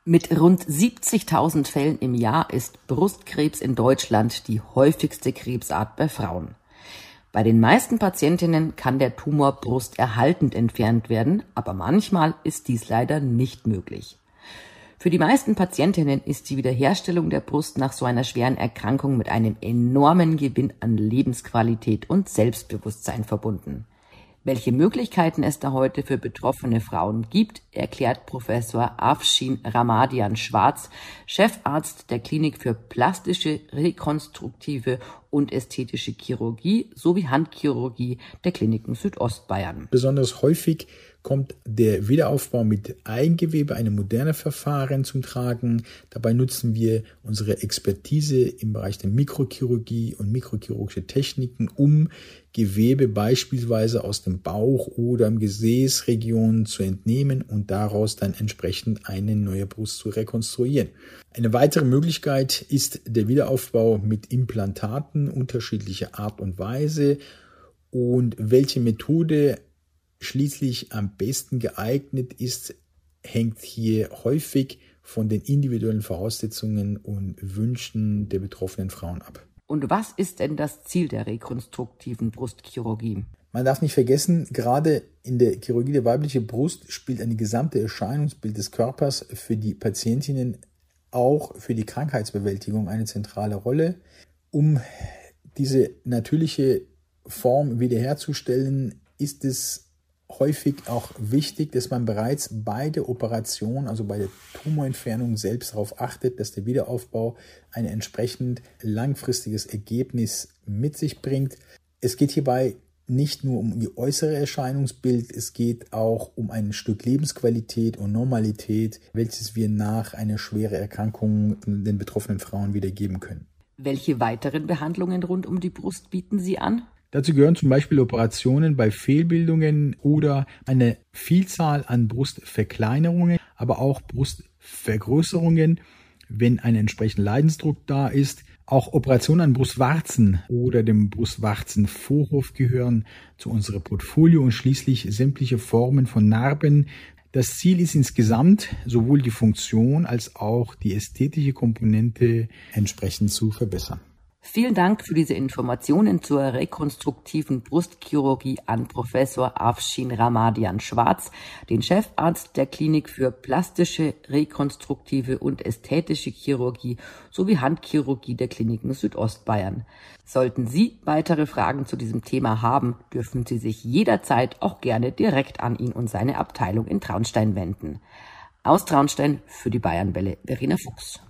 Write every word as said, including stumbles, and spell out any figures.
Mit rund siebzigtausend Fällen im Jahr ist Brustkrebs in Deutschland die häufigste Krebsart bei Frauen. Bei den meisten Patientinnen kann der Tumor brusterhaltend entfernt werden, aber manchmal ist dies leider nicht möglich. Für die meisten Patientinnen ist die Wiederherstellung der Brust nach so einer schweren Erkrankung mit einem enormen Gewinn an Lebensqualität und Selbstbewusstsein verbunden. Welche Möglichkeiten es da heute für betroffene Frauen gibt, erklärt Professor Afshin Ramadian-Schwarz, Chefarzt der Klinik für plastische, rekonstruktive und ästhetische Chirurgie sowie Handchirurgie der Kliniken Südostbayern. Besonders häufig kommt der Wiederaufbau mit Eigengewebe, einem modernen Verfahren, zum Tragen. Dabei nutzen wir unsere Expertise im Bereich der Mikrochirurgie und mikrochirurgische Techniken, um Gewebe beispielsweise aus dem Bauch oder im Gesäßregion zu entnehmen und daraus dann entsprechend eine neue Brust zu rekonstruieren. Eine weitere Möglichkeit ist der Wiederaufbau mit Implantaten unterschiedlicher Art und Weise. Und welche Methode schließlich am besten geeignet ist, hängt hier häufig von den individuellen Voraussetzungen und Wünschen der betroffenen Frauen ab. Und was ist denn das Ziel der rekonstruktiven Brustchirurgie? Man darf nicht vergessen, gerade in der Chirurgie der weiblichen Brust spielt ein gesamtes Erscheinungsbild des Körpers für die Patientinnen, auch für die Krankheitsbewältigung, eine zentrale Rolle. Um diese natürliche Form wiederherzustellen, ist es häufig auch wichtig, dass man bereits bei der Operation, also bei der Tumorentfernung selbst darauf achtet, dass der Wiederaufbau ein entsprechend langfristiges Ergebnis mit sich bringt. Es geht hierbei nicht nur um die äußere Erscheinungsbild, es geht auch um ein Stück Lebensqualität und Normalität, welches wir nach einer schweren Erkrankung den betroffenen Frauen wiedergeben können. Welche weiteren Behandlungen rund um die Brust bieten Sie an? Dazu gehören zum Beispiel Operationen bei Fehlbildungen oder eine Vielzahl an Brustverkleinerungen, aber auch Brustvergrößerungen, wenn ein entsprechender Leidensdruck da ist. Auch Operationen an Brustwarzen oder dem Brustwarzenvorhof gehören zu unserem Portfolio und schließlich sämtliche Formen von Narben. Das Ziel ist insgesamt, sowohl die Funktion als auch die ästhetische Komponente entsprechend zu verbessern. Vielen Dank für diese Informationen zur rekonstruktiven Brustchirurgie an Professor Afshin Ramadian-Schwarz, den Chefarzt der Klinik für plastische, rekonstruktive und ästhetische Chirurgie sowie Handchirurgie der Kliniken Südostbayern. Sollten Sie weitere Fragen zu diesem Thema haben, dürfen Sie sich jederzeit auch gerne direkt an ihn und seine Abteilung in Traunstein wenden. Aus Traunstein für die Bayernwelle, Verena Fuchs.